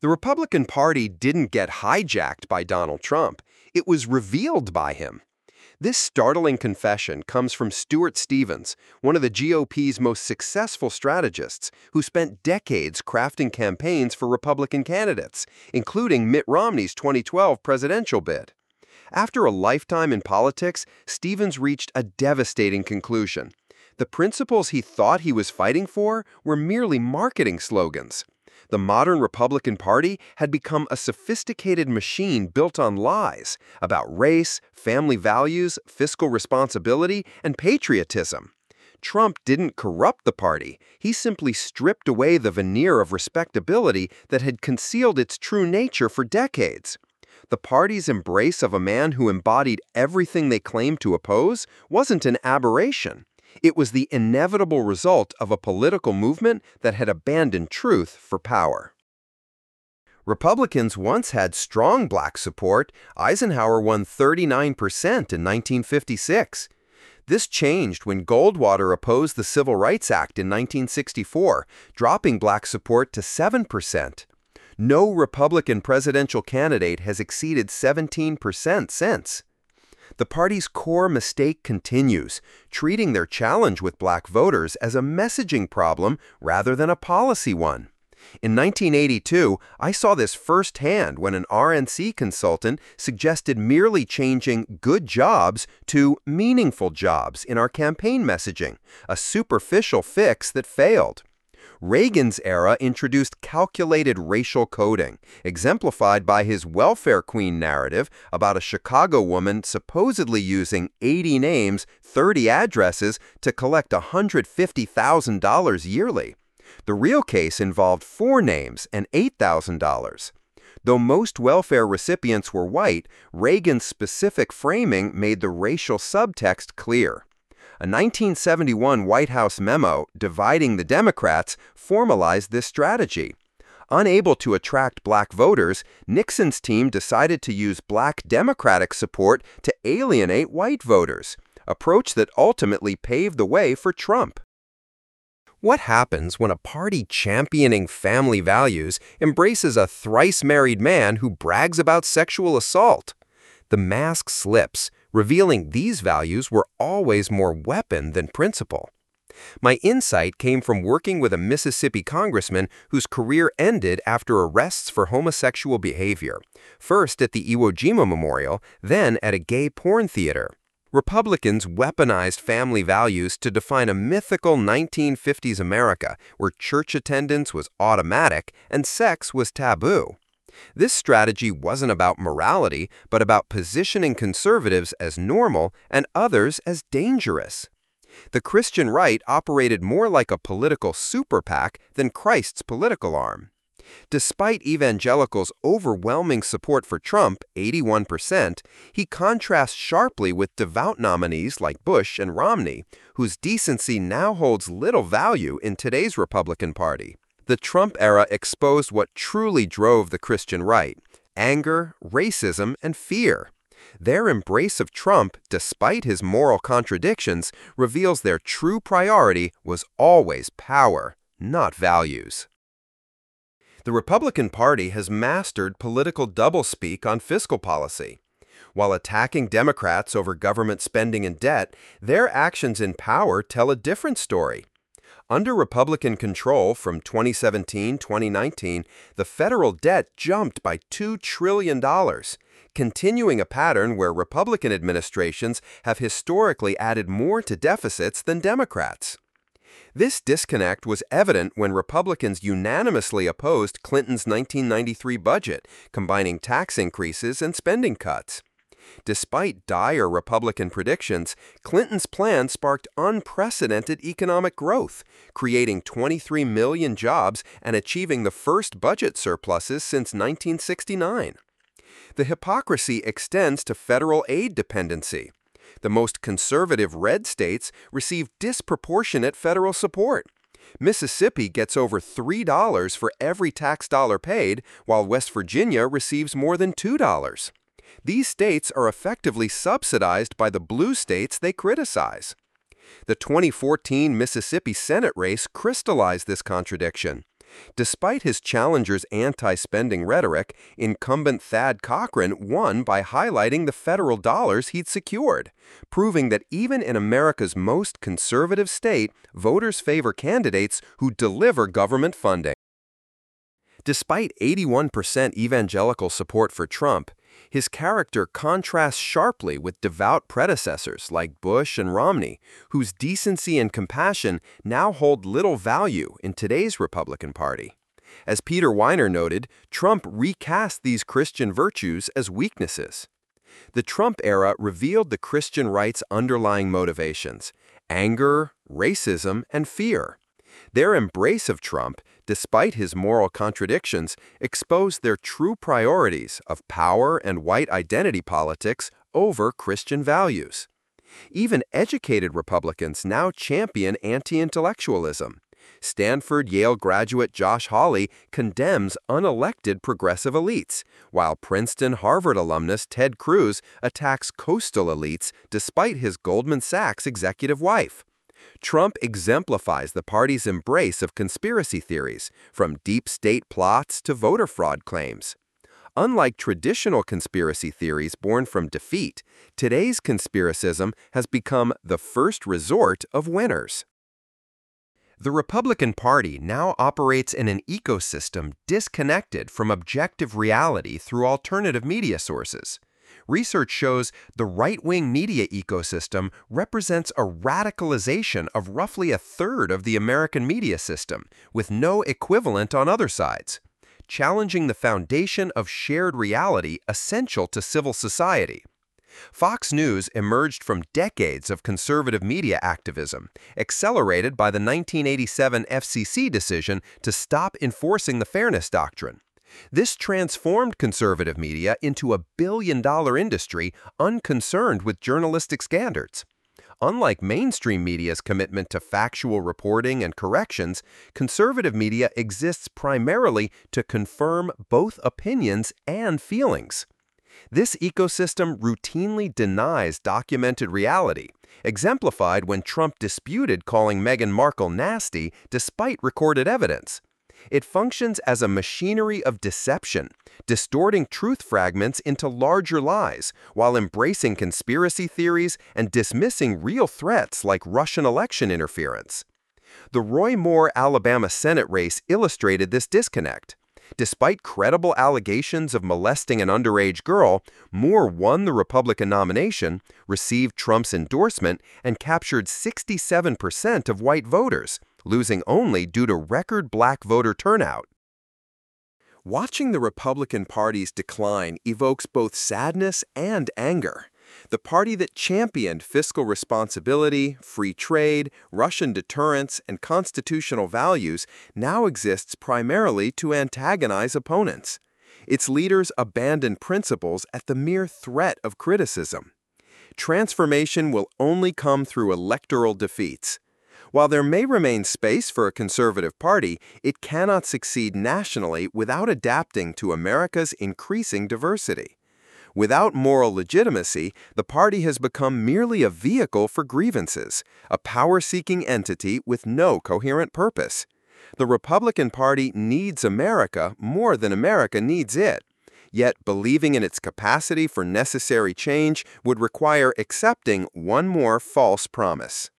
The Republican Party didn't get hijacked by Donald Trump. It was revealed by him. This startling confession comes from Stuart Stevens, one of the GOP's most successful strategists, who spent decades crafting campaigns for Republican candidates, including Mitt Romney's 2012 presidential bid. After a lifetime in politics, Stevens reached a devastating conclusion. The principles he thought he was fighting for were merely marketing slogans. The modern Republican Party had become a sophisticated machine built on lies about race, family values, fiscal responsibility, and patriotism. Trump didn't corrupt the party. He simply stripped away the veneer of respectability that had concealed its true nature for decades. The party's embrace of a man who embodied everything they claimed to oppose wasn't an aberration. It was the inevitable result of a political movement that had abandoned truth for power. Republicans once had strong black support. Eisenhower won 39% in 1956. This changed when Goldwater opposed the Civil Rights Act in 1964, dropping black support to 7%. No Republican presidential candidate has exceeded 17% since. The party's core mistake continues, treating their challenge with black voters as a messaging problem rather than a policy one. In 1982, I saw this firsthand when an RNC consultant suggested merely changing good jobs to meaningful jobs in our campaign messaging, a superficial fix that failed. Reagan's era introduced calculated racial coding, exemplified by his welfare queen narrative about a Chicago woman supposedly using 80 names, 30 addresses to collect $150,000 yearly. The real case involved 4 names and $8,000. Though most welfare recipients were white, Reagan's specific framing made the racial subtext clear. A 1971 White House memo dividing the Democrats formalized this strategy. Unable to attract black voters, Nixon's team decided to use black Democratic support to alienate white voters, an approach that ultimately paved the way for Trump. What happens when a party championing family values embraces a thrice-married man who brags about sexual assault? The mask slips, revealing these values were always more weapon than principle. My insight came from working with a Mississippi congressman whose career ended after arrests for homosexual behavior, first at the Iwo Jima Memorial, then at a gay porn theater. Republicans weaponized family values to define a mythical 1950s America where church attendance was automatic and sex was taboo. This strategy wasn't about morality, but about positioning conservatives as normal and others as dangerous. The Christian right operated more like a political super PAC than Christ's political arm. Despite evangelicals' overwhelming support for Trump, 81%, he contrasts sharply with devout nominees like Bush and Romney, whose decency now holds little value in today's Republican Party. The Trump era exposed what truly drove the Christian right: anger, racism, and fear. Their embrace of Trump, despite his moral contradictions, reveals their true priority was always power, not values. The Republican Party has mastered political doublespeak on fiscal policy. While attacking Democrats over government spending and debt, their actions in power tell a different story. Under Republican control from 2017-2019, the federal debt jumped by $2 trillion, continuing a pattern where Republican administrations have historically added more to deficits than Democrats. This disconnect was evident when Republicans unanimously opposed Clinton's 1993 budget, combining tax increases and spending cuts. Despite dire Republican predictions, Clinton's plan sparked unprecedented economic growth, creating 23 million jobs and achieving the first budget surpluses since 1969. The hypocrisy extends to federal aid dependency. The most conservative red states receive disproportionate federal support. Mississippi gets over $3 for every tax dollar paid, while West Virginia receives more than $2. These states are effectively subsidized by the blue states they criticize. The 2014 Mississippi Senate race crystallized this contradiction. Despite his challenger's anti-spending rhetoric, incumbent Thad Cochran won by highlighting the federal dollars he'd secured, proving that even in America's most conservative state, voters favor candidates who deliver government funding. Despite 81% evangelical support for Trump, his character contrasts sharply with devout predecessors like Bush and Romney, whose decency and compassion now hold little value in today's Republican Party. As Peter Weiner noted, Trump recast these Christian virtues as weaknesses. The Trump era revealed the Christian right's underlying motivations: anger, racism, and fear. Their embrace of Trump, despite his moral contradictions, exposed their true priorities of power and white identity politics over Christian values. Even educated Republicans now champion anti-intellectualism. Stanford-Yale graduate Josh Hawley condemns unelected progressive elites, while Princeton-Harvard alumnus Ted Cruz attacks coastal elites despite his Goldman Sachs executive wife. Trump exemplifies the party's embrace of conspiracy theories, from deep state plots to voter fraud claims. Unlike traditional conspiracy theories born from defeat, today's conspiracism has become the first resort of winners. The Republican Party now operates in an ecosystem disconnected from objective reality through alternative media sources. Research shows the right-wing media ecosystem represents a radicalization of roughly a third of the American media system, with no equivalent on other sides, challenging the foundation of shared reality essential to civil society. Fox News emerged from decades of conservative media activism, accelerated by the 1987 FCC decision to stop enforcing the Fairness Doctrine. This transformed conservative media into a billion-dollar industry unconcerned with journalistic standards. Unlike mainstream media's commitment to factual reporting and corrections, conservative media exists primarily to confirm both opinions and feelings. This ecosystem routinely denies documented reality, exemplified when Trump disputed calling Meghan Markle nasty despite recorded evidence. It functions as a machinery of deception, distorting truth fragments into larger lies, while embracing conspiracy theories and dismissing real threats like Russian election interference. The Roy Moore Alabama Senate race illustrated this disconnect. Despite credible allegations of molesting an underage girl, Moore won the Republican nomination, received Trump's endorsement, and captured 67% of white voters, losing only due to record black voter turnout. Watching the Republican Party's decline evokes both sadness and anger. The party that championed fiscal responsibility, free trade, Russian deterrence, and constitutional values now exists primarily to antagonize opponents. Its leaders abandon principles at the mere threat of criticism. Transformation will only come through electoral defeats. While there may remain space for a conservative party, it cannot succeed nationally without adapting to America's increasing diversity. Without moral legitimacy, the party has become merely a vehicle for grievances, a power-seeking entity with no coherent purpose. The Republican Party needs America more than America needs it. Yet believing in its capacity for necessary change would require accepting one more false promise.